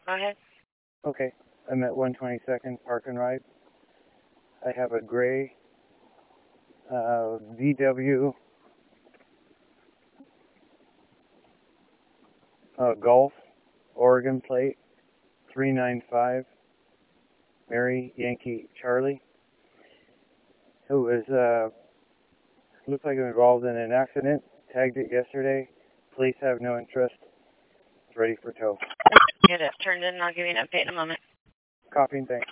Go ahead. Okay, I'm at 122nd Park and Ride. I have a gray VW Golf, Oregon plate, 395, Mary Yankee Charlie, who was, looks like involved in an accident, tagged it yesterday. Police have no interest. It's ready for tow. Get it turned in and I'll give you an update in a moment. Copying, thanks.